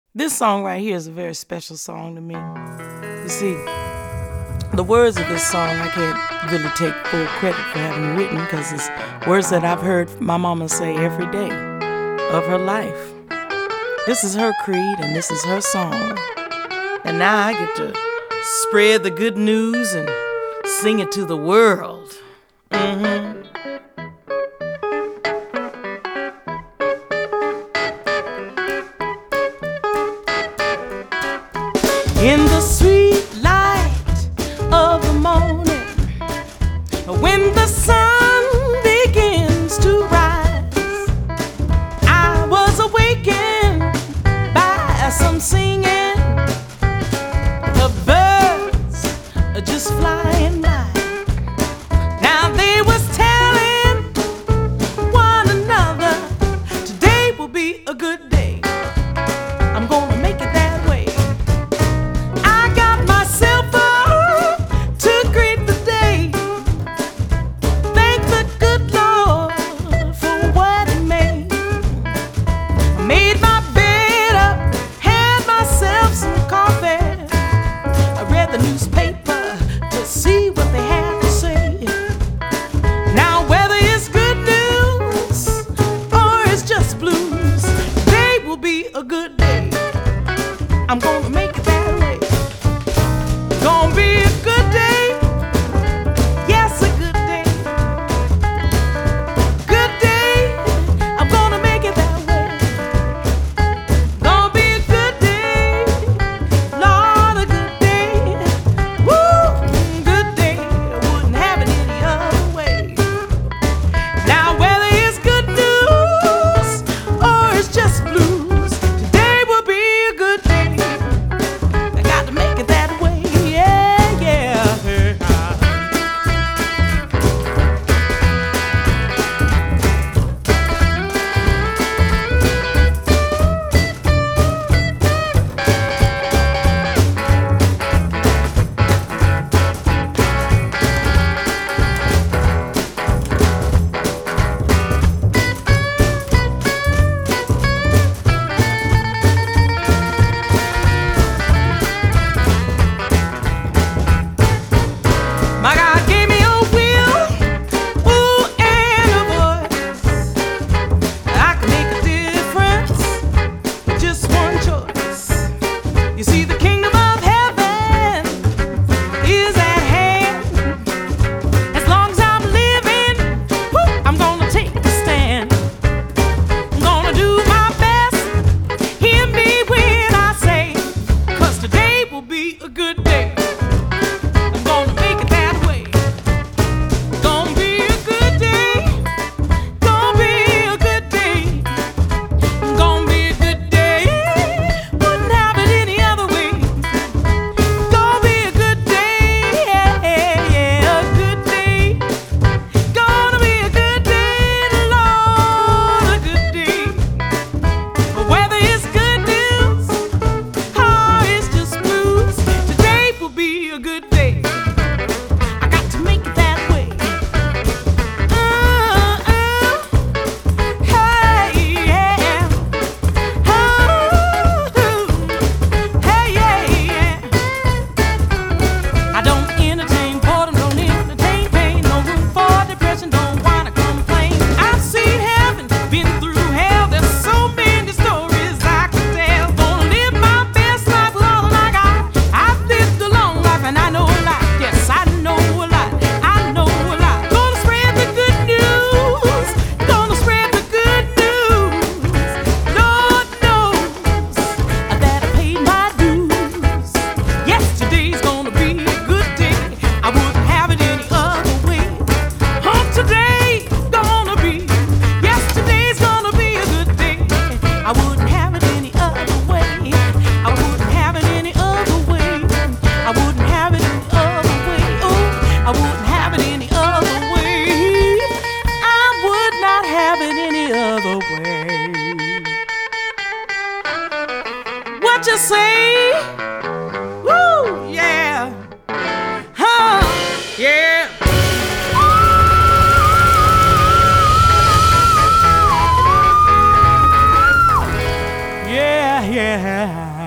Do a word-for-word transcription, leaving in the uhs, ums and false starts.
This song right here is a very special song to me. You see, the words of this song I can't really take full credit for having written, because it's words that I've heard my mama say every day of her life. This is her creed and this is her song. And now I get to spread the good news and sing it to the world. Mm-hmm. In the sweet light of the morning, when the sun begins to rise, I was awakened by some singing. The birds are just flying by. Now they was telling one another, today will be a good day. I'm gonna make it that way. I got myself up to greet the day. Thank the good Lord for what He made. I made my bed up, had myself some coffee. I read the newspaper to see what they had to say. Now whether it's good news or it's just blues, today will be a good day. I'm gonna make it that way. Gonna be a good day. Yes, a good day. Good day. I'm gonna make it that way. Gonna be a good day. Lord, a good day. Woo, good day. I wouldn't have it any other way. Now whether it's good news or it's just blues, today will be a good day. I got to make it that way. Yeah, yeah. My God gave me a will, ooh, and a voice. I can make a difference with just one choice. You see, the kingdom of heaven is at hand. As long as I'm living, woo, I'm gonna take a stand. I'm gonna do my best. Hear me when I say, 'cause today will be a good day. I'm gonna make it that way. Gonna be a good day. Gonna be a good day. Gonna be a good day. Wouldn't have it any other way. Gonna be a good day. Yeah, yeah, a good day. Gonna be a good day, Lord, a good day. But whether it's good news or it's just blues, today will be a good day. I got to make it that way. Uh, uh, hey, yeah. Oh, hey, yeah, yeah. I don't entertain boredom, don't entertain pain, no room for depression, don't wanna complain. I've seen heaven, been through hell. There's so many stories I could tell. Gonna live my best life with all that I got. I've lived a long life and I know a lot. Yes, I know a lot. I know a lot. Gonna spread the good news. Gonna spread the good news. Lord knows that I paid my dues. Yesterday's gonna be a good day. I wouldn't have it any other way. Oh, today gonna be. Yesterday's gonna be a good day. I wouldn't have it any other way. I wouldn't have it any other way. I wouldn't have it any other way. Oh, I wouldn't have it any other way. I would not have it any other way. What you say? Woo, yeah. Huh, yeah. Yeah, yeah. hand.